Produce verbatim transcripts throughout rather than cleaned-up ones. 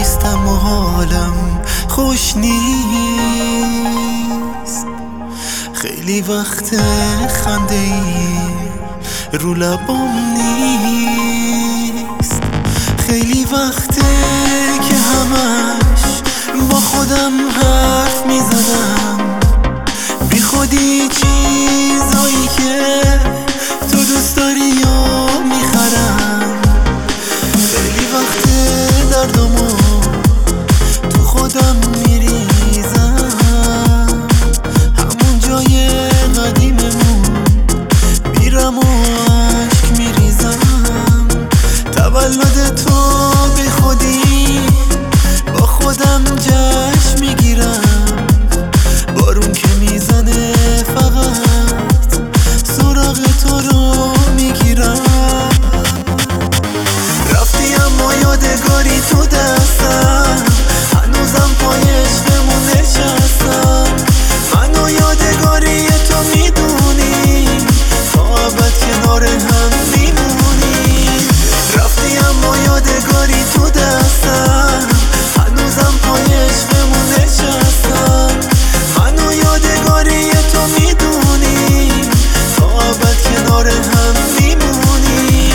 نیستم و حالم خوش نیست. خیلی وقت خنده ای رو لبام نیست. خیلی وقته که همش با خودم حرف میزنم، بی خودی چیزایی که تو دوست داری یا میخرم. خیلی وقته دردمو تو خودم میریزم، همون جای قدیممون میرم و عشق میریزم. تولد تو بی خودی با خودم جشن میگیرم، بارون که میزنه فقط سراغ تو رو میگیرم. رفتی اما یادگاری تو دستم، هنوزم پای عشقمون نشستم. منو یادگاری تو میدونی، تا ابد کنار هم میمونی. رفتی اما یادگاری تو دستم، هنوزم پای عشقمون نشستم. منو یادگاری تو میدونی، تا ابد کنار هم میمونی.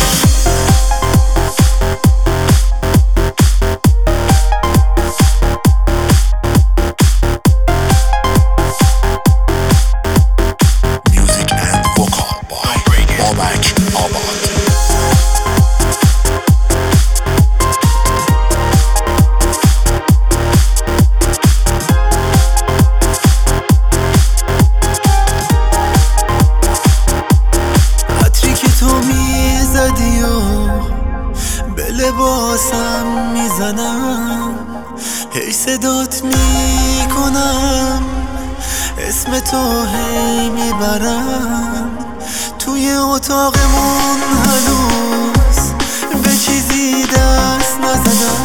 زدی و به لباسم میزنم، هی صدات میکنم، اسم تو هی میبرم. توی اتاقمون هنوز به چیزی دست نزدم،